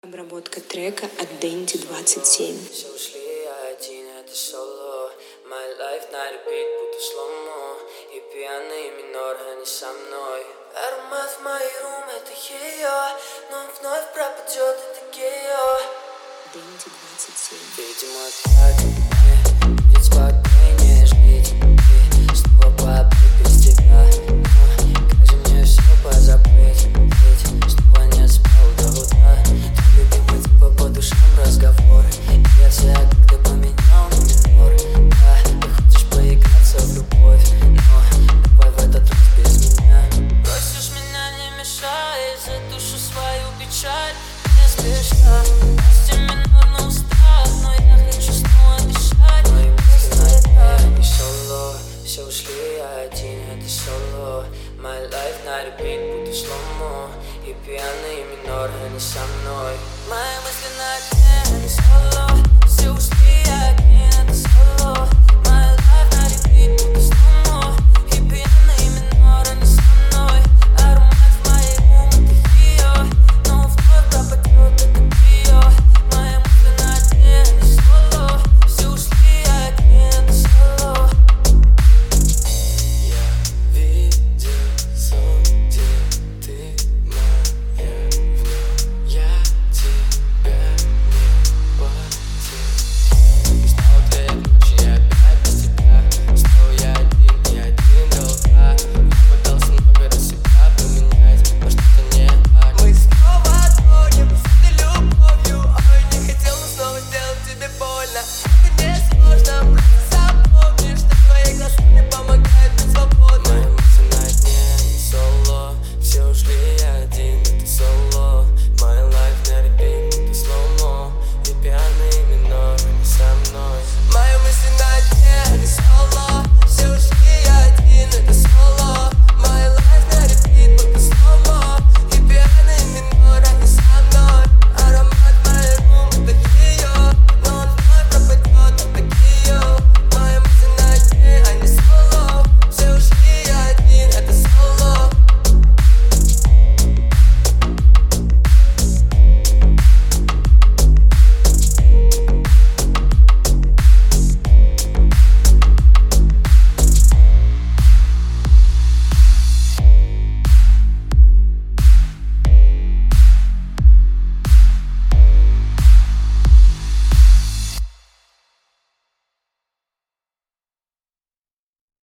Обработка трека от Дэнди 27. Все ушли, я один, это соло. My life на репит, будто сломо. И пьяный минор, они со мной. Аромат в моей рум, это ее. Но он вновь пропадет, это гео. Дэнди 27. Видимо, так мне будет спокойнее жить. И снова поплыть без тебя. Как же мне все позабыть? Ведь снова не спал до утра. Твой любимый типа по душам разговор. Я себя как-то поменял на минор. Да, ты хочешь поиграться в любовь, но давай в этот раз без меня. Просишь меня не мешай, за душу свою печаль. Не спеша, пусть минор на устах, но я хочу снова дышать. Мои мысли на дне, не соло. Все ушли, я один, это соло. My life на репит, будто сломо. И пьяный минор, они со мной. Мои мысли на дне, не соло. Все ушли.